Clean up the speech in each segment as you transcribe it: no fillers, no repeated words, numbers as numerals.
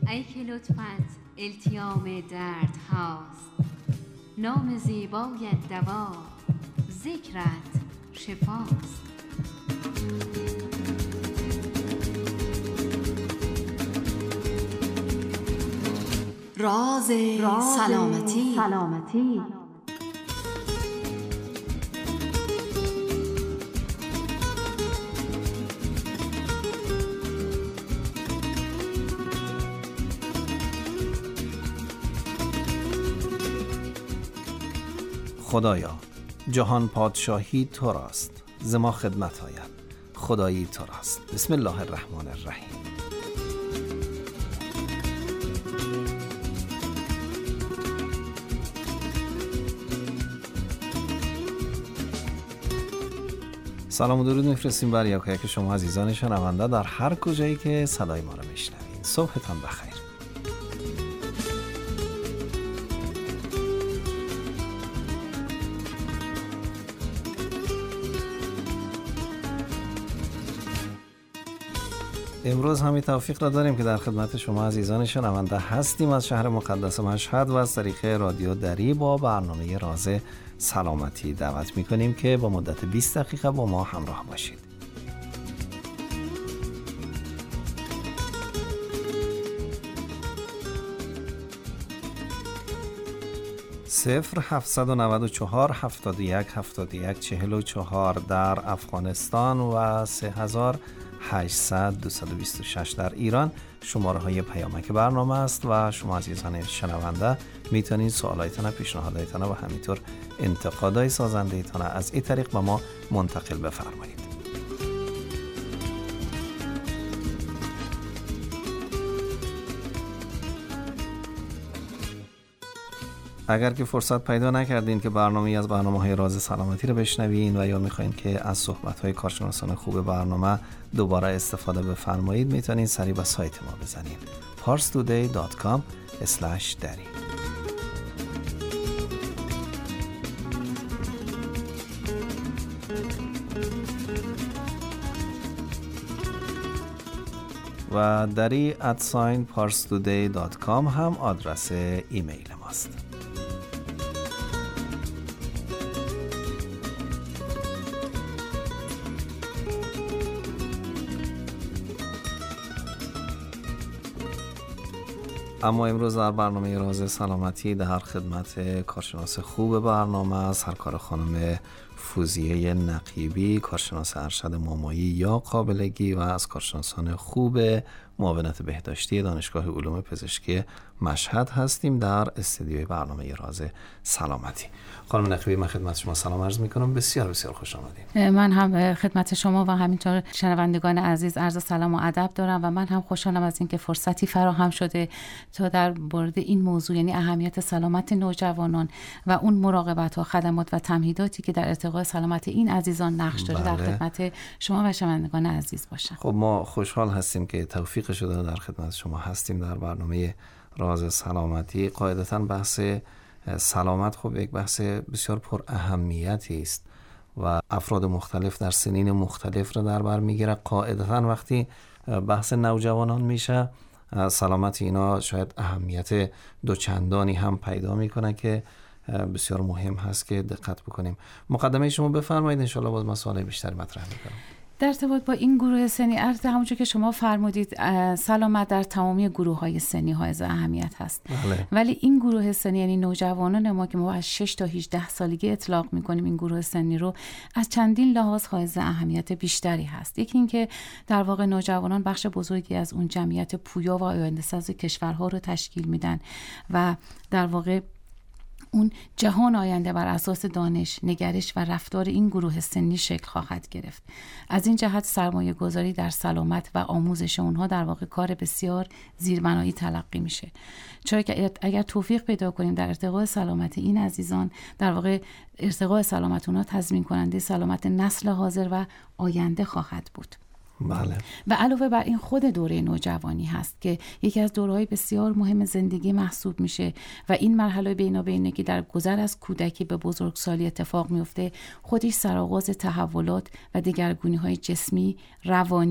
ای که لطفت التیام درد هاست، نام زیبای دوا ذکرت شفاست. راز سلامتی. خدایا جهان پادشاهی تو راست، ز ما خدمت آید خدایی تو راست. بسم الله الرحمن الرحیم. سلام و درود میفرستیم بر یکایک شما عزیزان شنونده در هر کجایی که صدای ما رو میشنوید. صبحتان بخیر. امروز همین توفیق را داریم که در خدمت شما عزیزان شنونده هستیم از شهر مقدس مشهد و از طریق رادیو دری با برنامه راز سلامتی دعوت می‌کنیم که با مدت 20 دقیقه با ما همراه باشید. صفر 794 71 71 44 در افغانستان و 3800 226 در ایران شماره های پیامک برنامه است و شما عزیزان شنونده میتونید سوالایتان، پیشنهادایتان و همینطور انتقادای سازنده‌تان از این طریق به ما منتقل بفرمایید. اگر که فرصت پیدا نکردین که برنامه‌ای از برنامه‌های راز سلامتی رو بشنوین و یا می‌خواین که از صحبت‌های کارشناسان خوب برنامه دوباره استفاده بفرمایید، میتونین سریع به سایت ما بزنید parstoday.com/dari. و dari @parstoday.com هم آدرس ایمیل ماست. اما امروز در برنامه راز سلامتی در خدمت کارشناس خوب برنامه سرکار خانم فوزیه نقیبی، کارشناس ارشد مامایی یا قابلگی و از کارشناسان خوب معاونت بهداشتی دانشگاه علوم پزشکی مشهد هستیم در استودیوی برنامه راز سلامتی. خانم نقیبی، من خدمت شما سلام عرض میکنم. بسیار بسیار خوش آمدید. من هم خدمت شما و همینطور شنوندگان عزیز عرض سلام و ادب دارم و من هم خوشحالم از اینکه فرصتی فراهم شده تا در مورد این موضوع، یعنی اهمیت سلامت نوجوانان و اون مراقبت ها، خدمات و تمهیداتی که در ارتقاء سلامت این عزیزان نقش داره در خدمت شما و شنوندگان عزیز باشم. خب ما خوشحال هستیم که توفیق شده در خدمت شما هستیم در برنامه راز سلامتی. قاعدتاً بحث سلامت خب یک بحث بسیار پر اهمیتی است و افراد مختلف در سنین مختلف را در بر میگیره. قاعدتاً وقتی بحث نوجوانان میشه سلامت اینا شاید اهمیت دوچندانی هم پیدا میکنه که بسیار مهم هست که دقت بکنیم. مقدمه شما بفرمایید، انشالله باز مسائل بیشتری مطرح میکنم. در ارتباط با این گروه سنی، همونجور که شما فرمودید سلامت در تمامی گروه‌های سنی حائز اهمیت هست. بله. ولی این گروه سنی یعنی نوجوانان ما که ما از 6 تا 18 سالگی اطلاق می‌کنیم، این گروه سنی رو از چندین لحاظ حائز اهمیت بیشتری هست. یکی این که در واقع نوجوانان بخش بزرگی از اون جمعیت پویا و آینده‌ساز کشورها رو تشکیل میدن و در واقع اون جهان آینده بر اساس دانش، نگرش و رفتار این گروه سنی شکل خواهد گرفت. از این جهت سرمایه گذاری در سلامت و آموزش اونها در واقع کار بسیار زیربنایی تلقی میشه. چرا که اگر توفیق پیدا کنیم در ارتقاء سلامت این عزیزان، در واقع ارتقاء سلامت اونها تضمین کننده سلامت نسل حاضر و آینده خواهد بود. بله. و علاوه بر این خود دوره نوجوانی هست که یکی از دوره‌های بسیار مهم زندگی محسوب میشه و این مرحله بینابینی در گذر از کودکی به بزرگسالی اتفاق میفته خودش سرآغاز تحولات و دگرگونی‌های جسمی، روانی،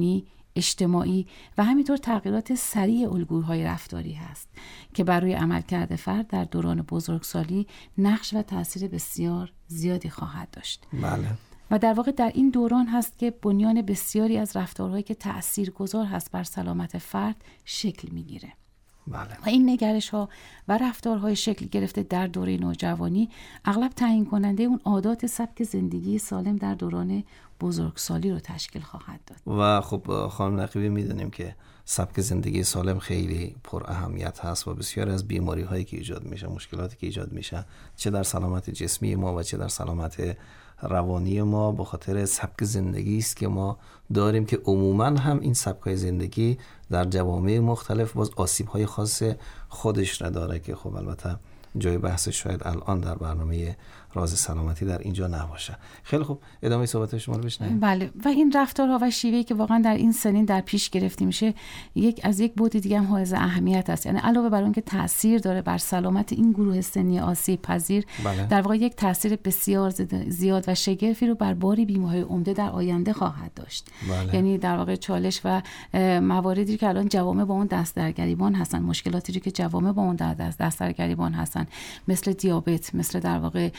اجتماعی و همینطور تغییرات سریع الگوهای رفتاری هست که بر روی عملکرد فرد در دوران بزرگسالی نقش و تأثیر بسیار زیادی خواهد داشت. بله. و در واقع در این دوران هست که بنیان بسیاری از رفتارهایی که تأثیرگذار هست بر سلامت فرد شکل میگیره. بله. و این نگرش‌ها و رفتارهای شکل گرفته در دوره نوجوانی اغلب تعیین کننده اون عادات سبک زندگی سالم در دوران بزرگسالی رو تشکیل خواهد داد. و خب خانم نقیبی میدونیم که سبک زندگی سالم خیلی پر اهمیت هست و بسیار از بیماری هایی که ایجاد میشه، مشکلاتی که ایجاد میشه، چه در سلامت جسمی ما و چه در سلامت روانی ما، به خاطر سبک زندگی است که ما داریم که عموما هم این سبک‌های زندگی در جوامع مختلف باز آسیب‌های خاص خودش را داره که خب البته جای بحث شاید الان در برنامه راز سلامتی در اینجا نباشه. خیلی خوب، ادامه صحبت شما رو بشنویم. بله. و این رفتارها و شیوهی که واقعا در این سنین در پیش گرفته میشه از یک بعد دیگه هم حائز اهمیت است. یعنی علاوه بر اون که تاثیر داره بر سلامت این گروه سنی آسیب پذیر، بله. در واقع یک تاثیر بسیار زیاد و شگرفی رو بر باری بیماری‌های عمده در آینده خواهد داشت. بله. یعنی در واقع چالش و مواردی که الان جوامع با اون دست در گریبان هستن، مشکلاتی که جوامع با اون دست در گریبان هستن، مثل دیابت، مثل در واقع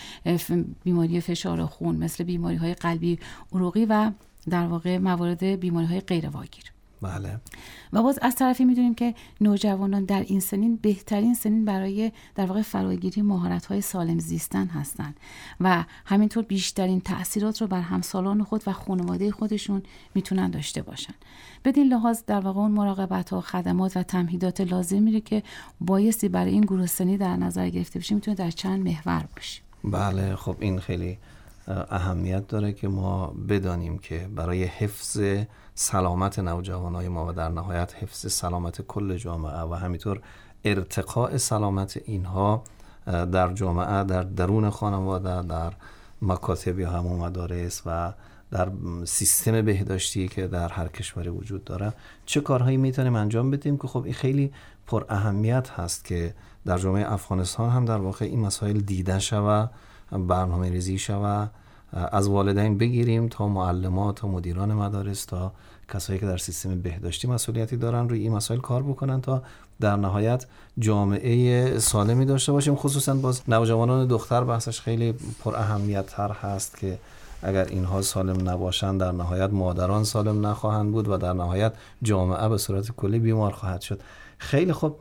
بیماری فشار خون، مثل بیماری‌های قلبی عروقی و در واقع موارد بیماری‌های غیر واگیر. بله. و باز از طرفی می‌دونیم که نوجوانان در این سنین بهترین سنین برای در واقع فراگیری مهارت‌های سالم زیستن هستند و همینطور بیشترین تأثیرات رو بر همسالان خود و خانواده خودشون میتونن داشته باشن. بدین لحاظ در واقع اون مراقبت‌ها، خدمات و تمهیدات لازمی رو که بایستی برای این گروه سنی در نظر گرفته بشه میتونه در چند محور باشه. بله. خب این خیلی اهمیت داره که ما بدانیم که برای حفظ سلامت نوجوانای ما و در نهایت حفظ سلامت کل جامعه و همینطور ارتقاء سلامت اینها در جامعه، در درون خانواده، در مکاتب یا همون مدارس و در سیستم بهداشتی که در هر کشوری وجود داره چه کارهایی میتونیم انجام بدیم که خب این خیلی پر اهمیت هست که در جامعه افغانستان هم در واقع این مسائل دیده شوه، برنامه ریزی شوه، از والدین بگیریم تا معلمات تا مدیران مدارس تا کسایی که در سیستم بهداشتی مسئولیتی دارن روی این مسائل کار بکنن تا در نهایت جامعه سالمی داشته باشیم. خصوصا باز نوجوانان دختر بحثش خیلی پر اهمیت تر هست که اگر اینها سالم نباشن در نهایت مادران سالم نخواهند بود و در نهایت جامعه به صورت کلی بیمار خواهد شد. خیلی خوب،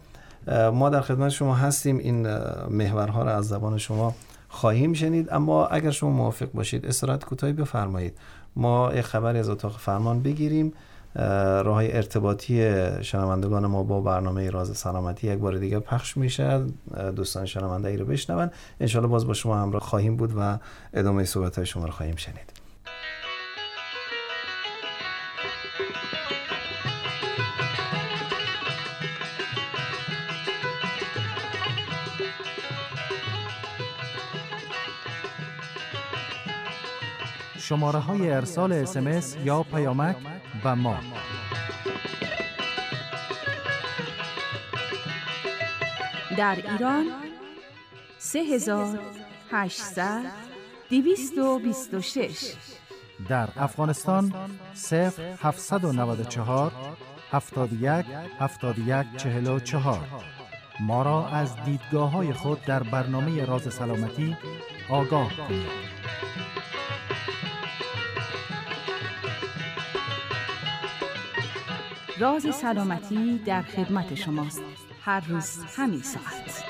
ما در خدمت شما هستیم، این محورها را از زبان شما خواهیم شنید، اما اگر شما موافق باشید استراحت کوتاهی بفرمایید، ما یک خبری از اتاق فرمان بگیریم. راههای ارتباطی شنوندگان ما با برنامه راز سلامتی یک بار دیگه پخش میشه، دوستان شنونده ای رو بشنون. انشالله باز با شما همراه خواهیم بود و ادامه صحبت‌های شما رو خواهیم شنید. شماره‌های ارسال SMS یا پیامک و ما در ایران 3800 226، در افغانستان 0794 71 71 44. ما را از دیدگاه‌های خود در برنامه راز سلامتی آگاه کنید. راز سلامتی در خدمت شماست، هر روز همین ساعت.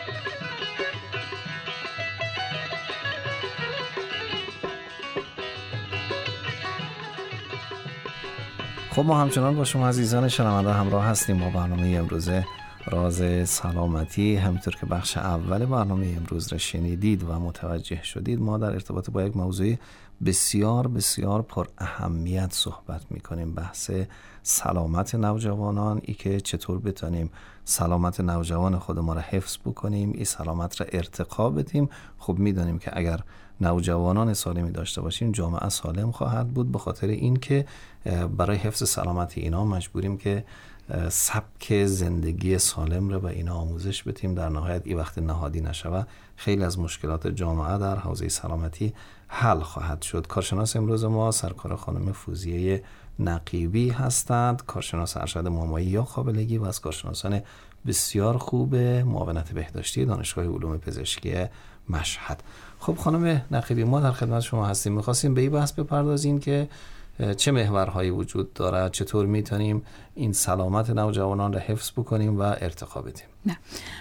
خب ما همچنان با شما عزیزان شنونده همراه هستیم با برنامه امروزه راز سلامتی. همینطور که بخش اول برنامه امروز را شنیدید و متوجه شدید، ما در ارتباط با یک موضوع بسیار بسیار پر اهمیت صحبت میکنیم، بحث سلامت نوجوانان، ای که چطور بتونیم سلامت نوجوان خود ما را حفظ بکنیم، این سلامت را ارتقا بدیم. خب میدونیم که اگر نوجوانان سالمی داشته باشیم جامعه سالم خواهد بود. به خاطر این که برای حفظ سلامت اینا مجبوریم که سبک زندگی سالم رو به اینا آموزش بدیم. در نهایت این وقت نهادی نشوه خیلی از مشکلات جامعه در حوزه سلامتی حل خواهد شد. کارشناس امروز ما سرکار خانم فوزیه نقیبی هستند، کارشناس ارشد مامایی یا قابلگی و از کارشناسان بسیار خوب معاونت بهداشتی دانشگاه علوم پزشکی مشهد. خب خانم نقیبی، ما در خدمت شما هستیم. می‌خواستیم به این بحث بپردازیم که چه محورهایی وجود دارد، چطور میتونیم این سلامت نوجوانان را حفظ بکنیم و ارتقا بدیم. نه.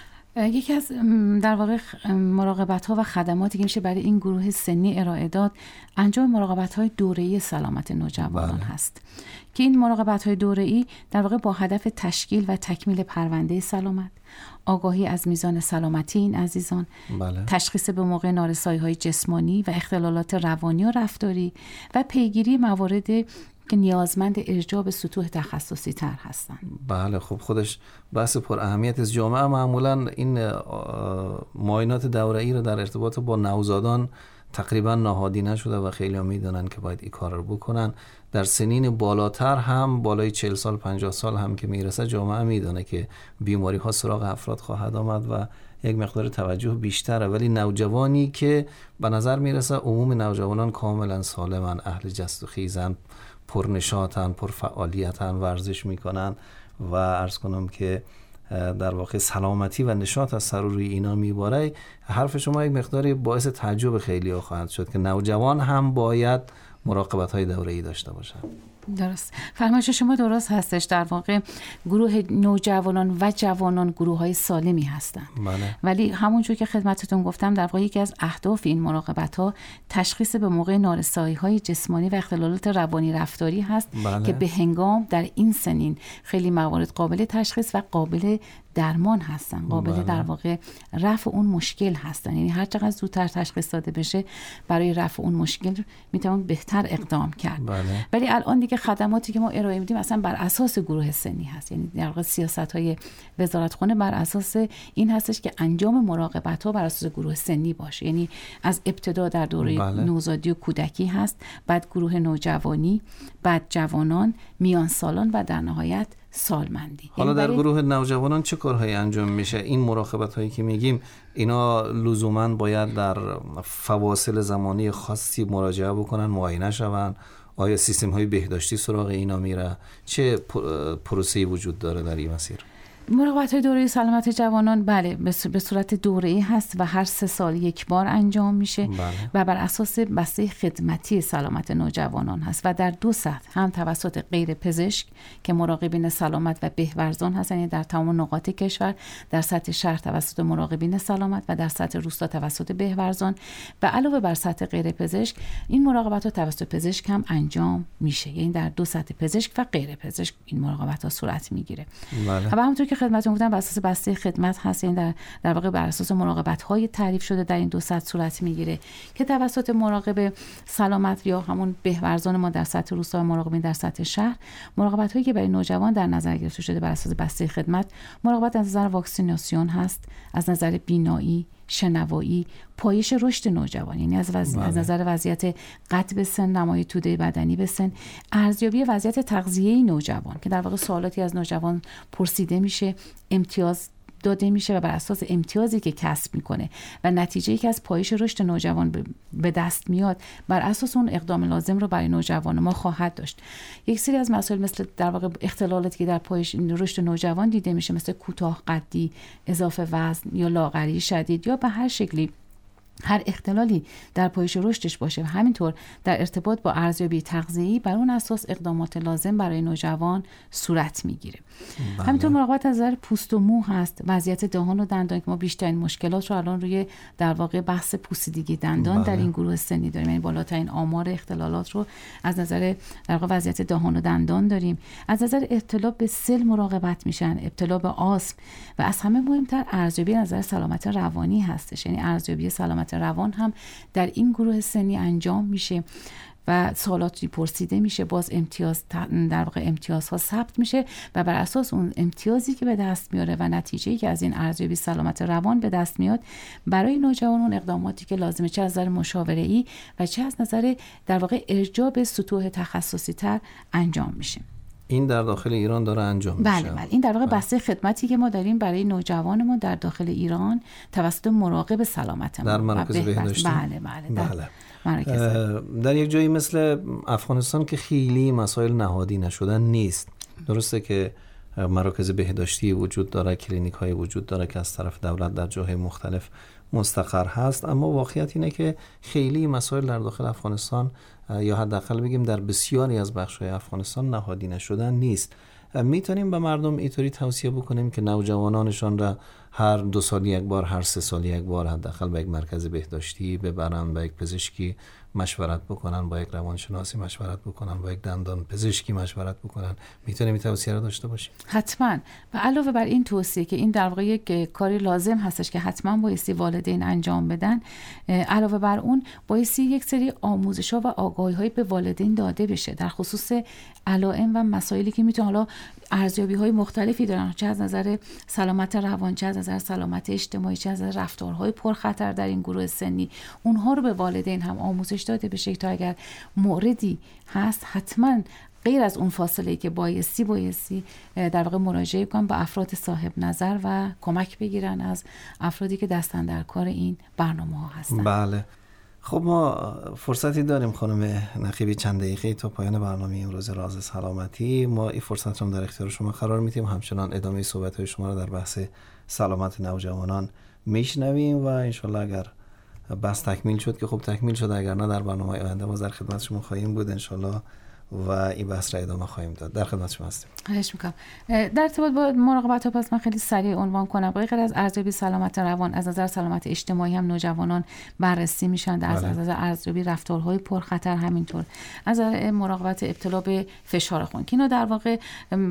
یکی از در واقع مراقبت‌ها و خدماتی که میشه برای این گروه سنی ارائه داد، انجام مراقبت‌های دوره‌ای سلامت نوجوانان هست که این مراقبت‌های دوره‌ای در واقع با هدف تشکیل و تکمیل پرونده سلامت، آگاهی از میزان سلامتی این عزیزان، تشخیص به موقع نارسایی‌های جسمانی و اختلالات روانی و رفتاری و پیگیری مواردی که نیازمند ارجاع به سطوح تخصصی تر هستند. بله، خب خودش بحث پر اهمیت از جامعه. معمولا این معاینات دوره‌ای رو در ارتباط با نوزادان تقریبا نهادی نشده و خیلی ها میدونن که باید این کار رو بکنن. در سنین بالاتر هم، بالای 40 سال 50 سال هم که میرسه، جامعه میدونه که بیماری ها سراغ افراد خواهد آمد و یک مقدار توجه بیشتره. ولی نوجوانی که به نظر میرسه عموم نوجوانان کاملا سالمن، اهل جست و خیزن، پرنشاطن، پرفعالیتن، ورزش میکنن و عرض کنم که در واقع سلامتی و نشاط از سر روی اینا میباره. حرف شما یک مقداری باعث تعجب خیلی ها خواهد شد که نوجوان هم باید مراقبت های دوره‌ای داشته باشن. درست، فرمایش شما درست هستش. در واقع گروه نوجوانان و جوانان گروه های سالمی هستند. بله. ولی همونجور که خدمتتون گفتم، در واقع یکی از اهداف این مراقبت ها تشخیص به موقع نارسایی های جسمانی و اختلالات روانی رفتاری هست. بله. که به هنگام در این سنین خیلی موارد قابل تشخیص و قابل درمان هستن، قابل بله. در واقع رفع اون مشکل هستن. یعنی هر چقدر زودتر تشخیص داده بشه برای رفع اون مشکل میتوان بهتر اقدام کرد. بله. ولی الان دیگه خدماتی که ما ارائه میدیم اصلا بر اساس گروه سنی هست. یعنی در واقع سیاست‌های وزارتخانه بر اساس این هستش که انجام مراقبت‌ها بر اساس گروه سنی باشه. یعنی از ابتدا در دوره بله. نوزادی و کودکی هست، بعد گروه نوجوانی، بعد جوانان، میان سالان و در نهایت سالمندی. حالا در گروه نوجوانان چه کارهایی انجام میشه؟ این مراقبت هایی که میگیم اینا لزوما باید در فواصل زمانی خاصی مراجعه بکنن، معاینه شون؟ آیا سیستم های بهداشتی سراغ اینا میره؟ چه پروسه‌ای وجود داره در این مسیر؟ مراقبت‌های دوره سلامت جوانان بله به صورت دوره‌ای هست و هر 3 سال یک بار انجام میشه. بله. و بر اساس بسته خدمتی سلامت نوجوانان هست و در 2 سطح، هم توسط غیر پزشک که مراقبین سلامت و بهورزان هستند، یعنی در تمام نقاط کشور، در سطح شهر توسط مراقبین سلامت و در سطح روستا توسط بهورزان، و علاوه بر سطح غیر پزشک این مراقبت‌ها توسط پزشک هم انجام میشه. یعنی در 2 سطح پزشک و غیر پزشک این مراقبت‌ها صورت میگیره. بله. و همونطور که خدمتتون گفتم بر اساس بسته خدمت هست، این در واقع بر اساس مراقبت‌های تعریف شده در این 2 سطح صورت میگیره که توسط مراقب سلامت یا همون بهورزان ما در سطح روستا و مراقبین در سطح شهر، مراقبت‌هایی که برای نوجوان در نظر گرفته شده بر اساس بسته خدمت، مراقبت از نظر واکسیناسیون هست، از نظر بینایی، شنوایی، پایش رشد نوجوان، یعنی از نظر وضعیت قد به سن، نمای توده بدنی به سن، ارزیابی وضعیت تغذیه نوجوان که در واقع سوالاتی از نوجوان پرسیده میشه، امتیاز داده میشه و بر اساس امتیازی که کسب میکنه و نتیجه‌ای که از پایش رشد نوجوان به دست میاد، بر اساس اون اقدام لازم رو برای نوجوان ما خواهد داشت. یک سری از مسائل مثل در واقع اختلالاتی که در پایش رشد نوجوان دیده میشه، مثل کوتاه قدی، اضافه وزن یا لاغری شدید یا به هر شکلی هر اختلالی در پایش رشدش باشه و همینطور در ارتباط با ارزیابی تغذیه‌ای، بر اون اساس اقدامات لازم برای نوجوان صورت میگیره. همینطور مراقبت از نظر پوست و مو هست، وضعیت دهان و دندان که ما بیشترین مشکلات رو الان روی در واقع بحث پوسیدگی دندان در این گروه سنی داریم. یعنی بالاترین آمار اختلالات رو از نظر در واقع وضعیت دهان و دندان داریم. از نظر ابتلا به سل مراقبت میشن، ابتلا به آسم، و از همه مهمتر ارزیابی از نظر سلامت روانی هستش. یعنی ارزیابی سلامت روان هم در این گروه سنی انجام میشه و سوالاتی پرسیده میشه، باز در واقع امتیازها ثبت میشه و بر اساس اون امتیازی که به دست میاره و نتیجه‌ای که از این ارزیابی سلامت روان به دست میاد، برای نوجوانان اقداماتی که لازمه، چه از نظر مشاوره‌ای و چه از نظر در واقع ارجاع به سطوح تخصصی تر انجام میشه. این در داخل ایران داره انجام میشه. بله این در واقع بسته خدمتی که ما داریم برای نوجوان ما در داخل ایران توسط مراقب سلامت ما در مراکز بهداشتی. بله. در یک جایی مثل افغانستان که خیلی مسائل نهادی نشدن نیست، درسته که مراکز بهداشتی وجود داره، کلینیک های وجود داره که از طرف دولت در جاهای مختلف مستقر هست، اما واقعیت اینه که خیلی مسائل در داخل افغانستان یا حداقل بگیم در بسیاری از بخش‌های افغانستان نهادی نشدن نیست. میتونیم به مردم اینطوری توصیه بکنیم که نوجوانانشان را هر 2 سال یک بار، هر 3 سال یک بار حداقل به یک مرکز بهداشتی ببرن، با یک پزشکی مشورت بکنن، با یک روانشناسی مشورت بکنن، با یک دندان پزشکی مشورت بکنن. میتونیم این توصیه رو داشته باشیم؟ حتما. و علاوه بر این توصیه که این در واقع یک کاری لازم هستش که حتما بایستی والدین انجام بدن، علاوه بر اون بایستی یک سری آموزش‌ها و آگاهی‌های به والدین داده بشه در خصوص علائم و مسائلی که میتونه حالا ارزیابی‌های مختلفی دارن، چه از نظر سلامت روان، چه از نظر سلامت اجتماعی، چه از نظر رفتارهای پرخطر در این گروه سنی. اونها رو به والدین هم آموزش داده بشه تا اگر موردی هست حتما غیر از اون فاصله‌ای که بایستی در واقع مراجعه کنن با افراد صاحب نظر و کمک بگیرن از افرادی که دستن در کار این برنامه‌ها هستن. بله. خب ما فرصتی داریم خانم نقیبی چند دقیقه تا پایان برنامه امروز راز سلامتی. ما این فرصت رو در اختیار شما قرار میدیم، همچنان ادامه صحبت‌های شما رو در بحث سلامت نوجوانان میشنویم و انشالله اگر بس تکمیل شد که خب تکمیل شد، اگر نه در برنامه آینده ما در خدمت شما خواهیم بود انشالله و این بحث را ادامه خواهیم داد. در خدمت شما هستیم. خواهش میکنم. در ارتباط با مراقبت ها پس من خیلی سریع عنوان کنم. غیر از ارزیابی سلامت روان، از نظر سلامت اجتماعی هم نوجوانان بررسی میشن، از نظر ارزیابی رفتارهای پرخطر، همینطور از نظر مراقبت ابتلا به فشار خون که اینا در واقع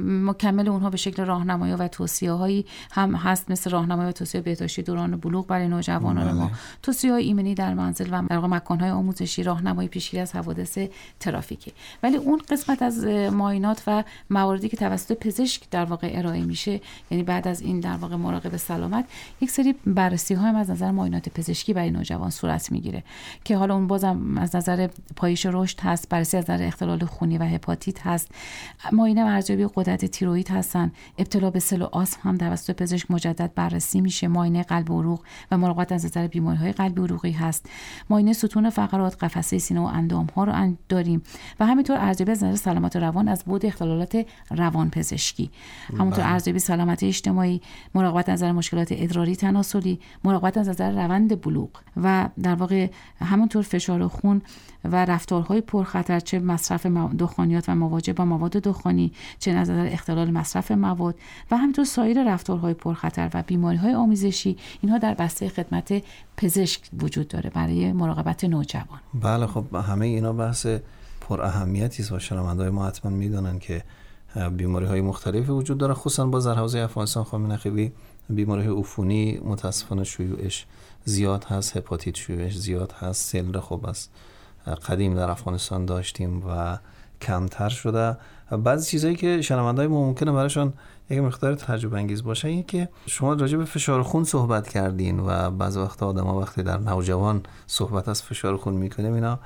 مکمل اونها به شکل راهنمایی و توصیه‌هایی هم هست، مثل راهنمایی و توصیه بهداشتی دوران بلوغ برای نوجوانان ما، توصیه‌های ایمنی در منزل و در واقع مکان‌های آموزشی، راهنمایی پیشگیری از حوادث ترافیکی. ولی اون قسمت از معاینات و مواردی که توسط پزشک در واقع ارائه میشه، یعنی بعد از این در واقع مراقب سلامت یک سری بررسی‌ها هم از نظر معاینات پزشکی برای نوجوان صورت میگیره که حالا اون بازم از نظر پایش رشد هست، بررسی از نظر اختلال خونی و هپاتیت هست، معاینه ارزیابی غدد تیروئید هستن، ابتلا به سل و آسم هم توسط پزشک مجدد بررسی میشه، معاینه قلب و عروق و مراقبت از نظر بیماری‌های قلبی و عروقی هست، معاینه ستون فقرات، قفسه سینه و اندام‌ها رو داریم و همینطور ارزیابی از نظر سلامت روان از بعد اختلالات روان پزشکی، همونطور ارزیابی سلامت اجتماعی، مراقبت از نظر مشکلات ادراری تناسلی، مراقبت از نظر روند بلوغ و در واقع همونطور فشار خون و رفتارهای پرخطر، چه مصرف دخانیات و مواجه با مواد دخانی، چه از نظر اختلال مصرف مواد و همینطور سایر رفتارهای پرخطر و بیماری‌های آمیزشی، اینها در بسته خدمت پزشک وجود داره برای مراقبت نوجوان. بله خب همه اینا بحث پر اهمیتی است و شنونده‌های ما حتما میدونن که بیماری‌های مختلفی وجود داره، خصوصا با در حوزه افغانستان خانم نقیبی بیماری عفونی متاسفانه شیوعش زیاد هست، هپاتیت شیوعش زیاد هست، سل خب از قدیم در افغانستان داشتیم و کمتر شده. بعضی چیزایی که شنونده‌های ما ممکنه براشون یک مقدار تعجب انگیز باشه این که شما راجع به فشار خون صحبت کردین و بعضی وقت آدم‌ها وقتی در نوجوان صحبت از فشار خون میکنیم اینا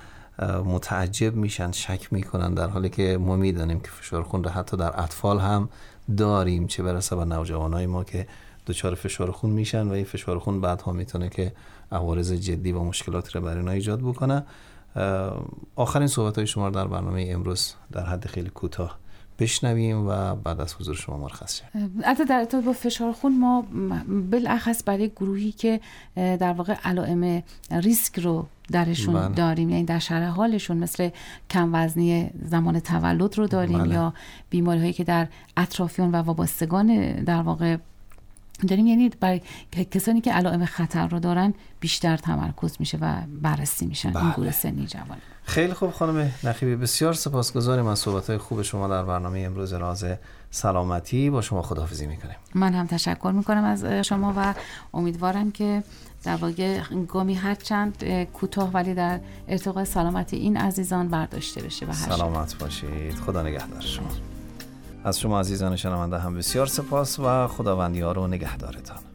متعجب میشن، شک میکنن، در حالی که ما میدونیم که فشار خون را حتی در اطفال هم داریم، چه برسه به نوجوانای ما که دچار فشار خون میشن و این فشار خون بعدها میتونه که عوارض جدی و مشکلاتی را برای اینا ایجاد بکنه. آخرین صحبت‌های شما در برنامه امروز در حد خیلی کوتاه بشنویم و بعد از حضور شما مرخص شیم. البته در ارتباط با فشار خون ما بالاخص برای گروهی که در واقع علائم ریسک رو درشون داریم، یعنی در شرح حالشون، مثل کم وزنی زمان تولد رو داریم یا بیماری‌هایی که در اطرافیان و وابستگان در واقع داریم، یعنی برای کسانی که علائم خطر رو دارن بیشتر تمرکز میشه و بررسی میشن این گروه سنی جوان. خیلی خوب خانم نقیبی، بسیار سپاسگزاریم از صحبت‌های خوب شما در برنامه امروز راز سلامتی. با شما خداحافظی میکنیم. من هم تشکر میکنم از شما و امیدوارم که در واقع گامی هر چند کوتاه ولی در ارتقاء سلامتی این عزیزان برداشته بشه. و سلامت باشید. خدا نگهدار شما. از شما عزیزان شنونده هم بسیار سپاس و خداوندیار و نگهدارتان.